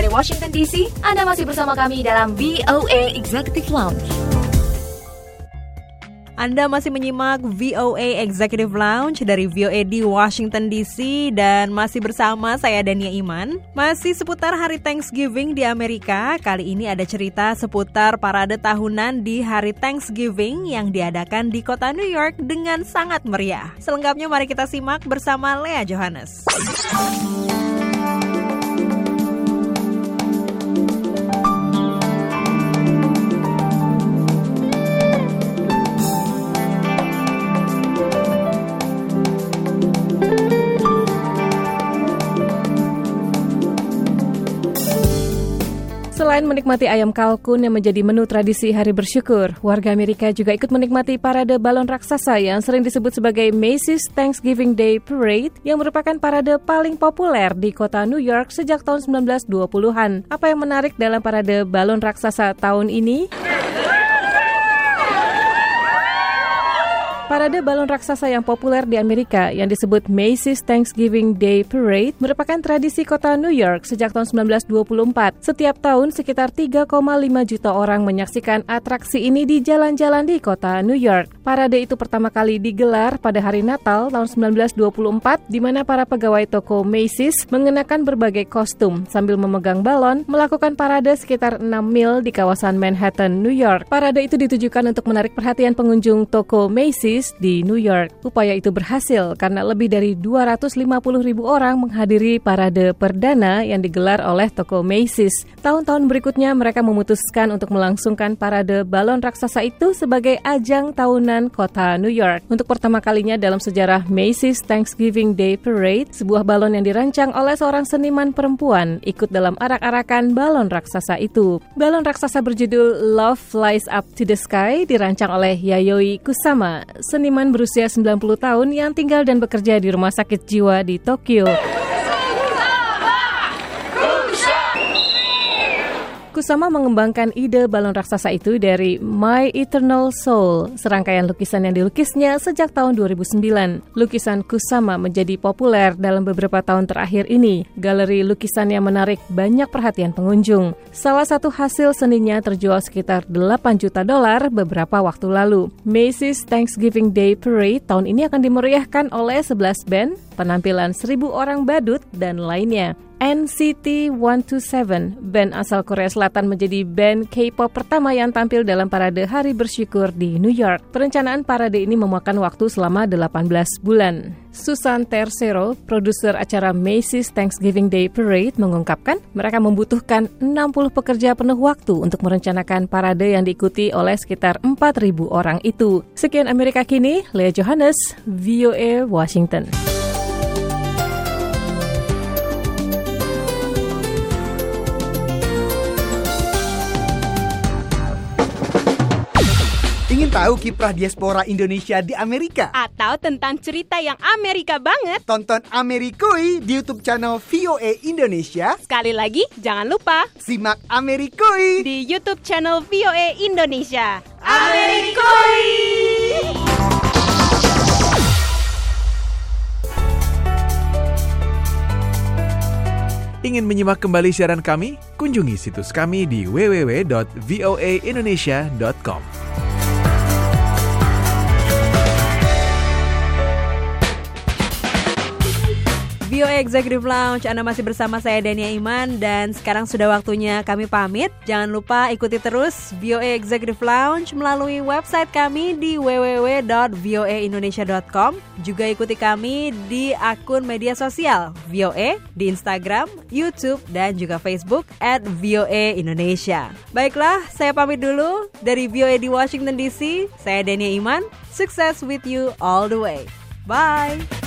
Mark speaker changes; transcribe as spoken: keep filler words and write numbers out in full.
Speaker 1: Washington D C. Anda masih bersama kami dalam V O A Executive Lounge.
Speaker 2: Anda masih menyimak V O A Executive Lounge dari V O A di Washington D C dan masih bersama saya Dania Iman. Masih seputar hari Thanksgiving di Amerika. Kali ini ada cerita seputar parade tahunan di hari Thanksgiving yang diadakan di kota New York dengan sangat meriah. Selengkapnya mari kita simak bersama Lea Johannes.
Speaker 3: Selain menikmati ayam kalkun yang menjadi menu tradisi hari bersyukur, warga Amerika juga ikut menikmati parade balon raksasa yang sering disebut sebagai Macy's Thanksgiving Day Parade yang merupakan parade paling populer di kota New York sejak tahun sembilan belas dua puluhan. Apa yang menarik dalam parade balon raksasa tahun ini? Parade balon raksasa yang populer di Amerika yang disebut Macy's Thanksgiving Day Parade merupakan tradisi kota New York sejak tahun sembilan belas dua puluh empat. Setiap tahun sekitar tiga koma lima juta orang menyaksikan atraksi ini di jalan-jalan di kota New York. Parade itu pertama kali digelar pada hari Natal tahun sembilan belas dua puluh empat di mana para pegawai toko Macy's mengenakan berbagai kostum sambil memegang balon melakukan parade sekitar enam mil di kawasan Manhattan, New York. Parade itu ditujukan untuk menarik perhatian pengunjung toko Macy's di New York. Upaya itu berhasil karena lebih dari dua ratus lima puluh ribu orang menghadiri parade perdana yang digelar oleh toko Macy's. Tahun-tahun berikutnya mereka memutuskan untuk melangsungkan parade balon raksasa itu sebagai ajang tahunan kota New York. Untuk pertama kalinya dalam sejarah Macy's Thanksgiving Day Parade, sebuah balon yang dirancang oleh seorang seniman perempuan ikut dalam arak-arakan balon raksasa itu. Balon raksasa berjudul Love Flies Up to the Sky dirancang oleh Yayoi Kusama, seniman berusia sembilan puluh tahun yang tinggal dan bekerja di rumah sakit jiwa di Tokyo. Kusama mengembangkan ide balon raksasa itu dari My Eternal Soul, serangkaian lukisan yang dilukisnya sejak tahun dua ribu sembilan. Lukisan Kusama menjadi populer dalam beberapa tahun terakhir ini. Galeri lukisan yang menarik banyak perhatian pengunjung. Salah satu hasil seninya terjual sekitar delapan juta dolar beberapa waktu lalu. Macy's Thanksgiving Day Parade tahun ini akan dimeriahkan oleh sebelas band, penampilan seribu orang badut, dan lainnya. N C T seratus dua puluh tujuh, band asal Korea Selatan, menjadi band K-pop pertama yang tampil dalam parade Hari Bersyukur di New York. Perencanaan parade ini memakan waktu selama delapan belas bulan. Susan Tercero, produser acara Macy's Thanksgiving Day Parade, mengungkapkan mereka membutuhkan enam puluh pekerja penuh waktu untuk merencanakan parade yang diikuti oleh sekitar empat ribu orang itu. Sekian Amerika Kini, Lea Johannes, V O A Washington.
Speaker 4: Ingin tahu kiprah diaspora Indonesia di Amerika?
Speaker 5: Atau tentang cerita yang Amerika banget?
Speaker 4: Tonton Amerikui di YouTube channel V O A Indonesia.
Speaker 5: Sekali lagi, jangan lupa
Speaker 4: simak Amerikui
Speaker 5: di YouTube channel V O A Indonesia.
Speaker 4: Amerikui!
Speaker 6: Ingin menyimak kembali siaran kami? Kunjungi situs kami di w w w dot v o a indonesia dot com.
Speaker 2: V O A Executive Lounge, Anda masih bersama saya Dania Iman dan sekarang sudah waktunya kami pamit. Jangan lupa ikuti terus V O A Executive Lounge melalui website kami di w w w dot v o a indonesia dot com. Juga ikuti kami di akun media sosial V O A di Instagram, YouTube, dan juga Facebook at V O A Indonesia. Baiklah, saya pamit dulu dari V O A di Washington D C. Saya Dania Iman. Success with you all the way. Bye!